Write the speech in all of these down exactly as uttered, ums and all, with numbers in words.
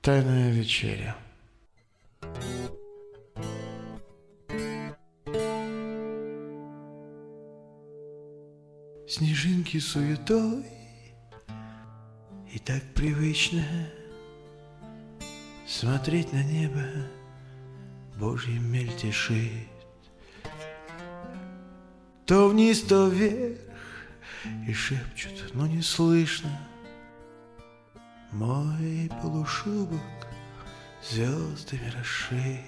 Тайная вечеря. Снежинки суетой, и так привычно смотреть на небо, Божье мельтешит. То вниз, то вверх, и шепчут, но не слышно. Мой полушубок звездами расшит.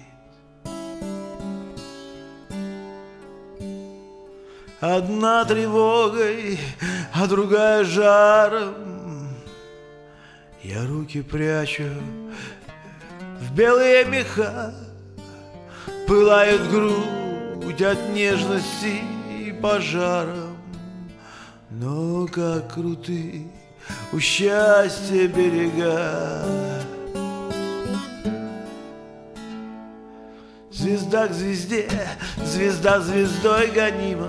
Одна тревогой, а другая жаром. Я руки прячу в белые меха, пылает грудь от нежности и пожаром. Но как круты у счастья берега. Звезда к звезде, звезда звездой гонима,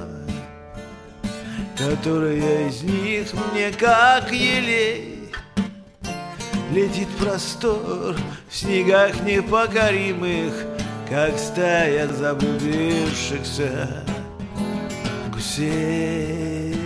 которая из них мне как елей. Летит простор в снегах непокоримых, как стая заблудившихся гусей.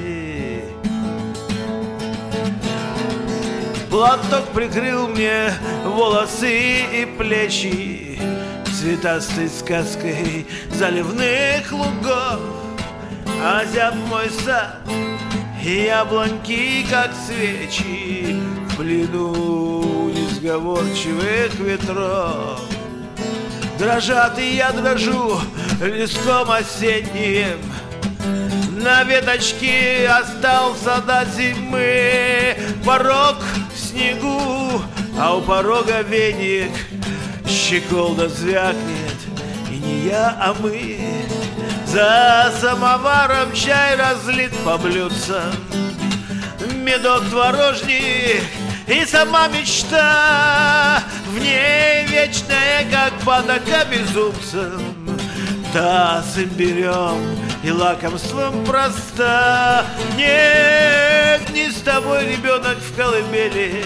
Платок прикрыл мне волосы и плечи цветастой сказкой заливных лугов. Озяб мой сад, и яблоньки, как свечи, в плену несговорчивых ветров. Дрожат, и я дрожу листком осенним. На веточке остался до зимы порог в снегу, а у порога веник щеколда звякнет. И не я, а мы. За самоваром чай разлит по блюдцам, медок, творожник и сама мечта. В ней вечная, как падока безумцам, та с имбирем и лакомством проста. Нет, не с тобой ребенок в колыбели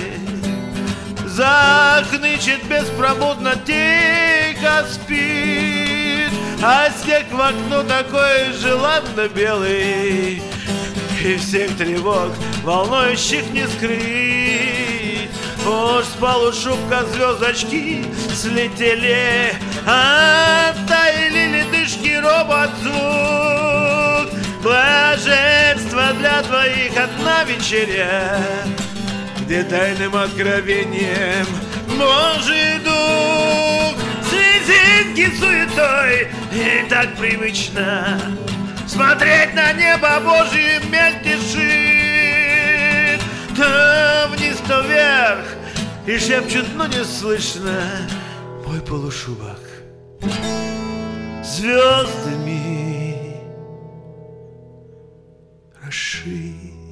захнычет беспробудно, тихо спит, а снег в окно такой желанно белый, и всех тревог волнующих не скрыть. Уж с полушубка звездочки слетели, оттаяли ледышки, робот звук. Блаженство для двоих одна вечеря, где тайным откровением Божий дух. Слезинки суетой, и так привычно смотреть на небо Божье мельтешит. То вниз, то вверх, и шепчут, но не слышно, мой полушубок звездами расшит.